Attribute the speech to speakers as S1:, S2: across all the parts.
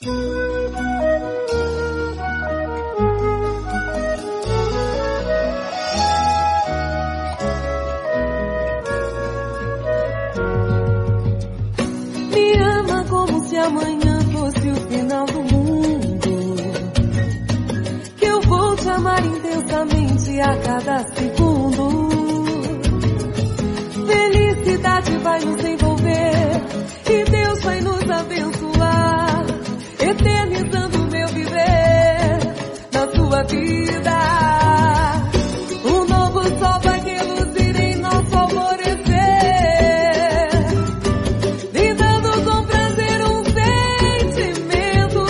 S1: Me ama como se amanhã fosse o final do mundo, que eu vou te amar intensamente a cada segundo. Felicidade vai nos envolver e Deus vai nos abençoar, eternizando o meu viver na sua vida. Um novo sol vai reluzir em nosso alvorecer, brindando com prazer um sentimento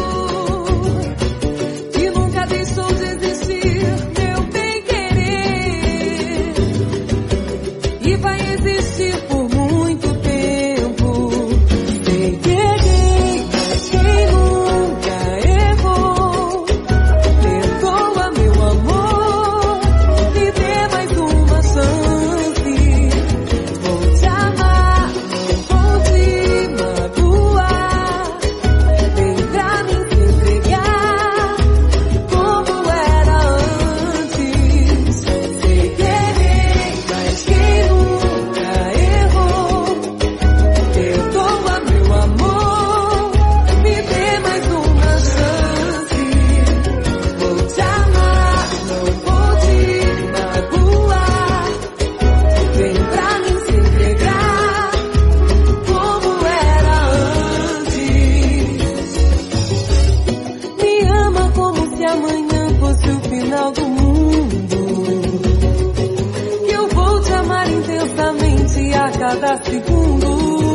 S1: que nunca deixou de existir, meu bem-querer, e vai existir por muito tempo. Sei que errei, mas quem nunca errou? Perdoa, meu amor, me dê mais uma chance. Vou te amar, não vou te magoar. Vem pra mim se entregar como era antes. Sei que errei, mas quem nunca errou? Perdoa, meu amor, me dê mais uma chance. Vou te amar, não vou te magoar. Vem pra mim se entregar como era antes. Me ama como se amanhã fosse o final do mundo, que eu vou te amar intensamente a cada segundo.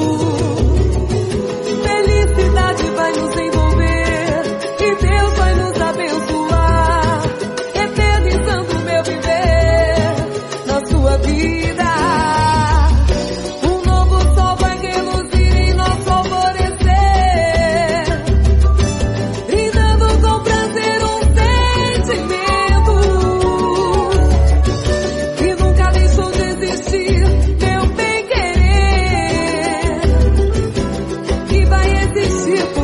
S1: Felicidade vai nos envolver e Deus vai nos abençoar, eternizando o meu viver na sua vida. Um novo sol vai reluzir em nosso alvorecer, brindando com prazer um sentimento que nunca deixou de existir, meu bem-querer, e vai existir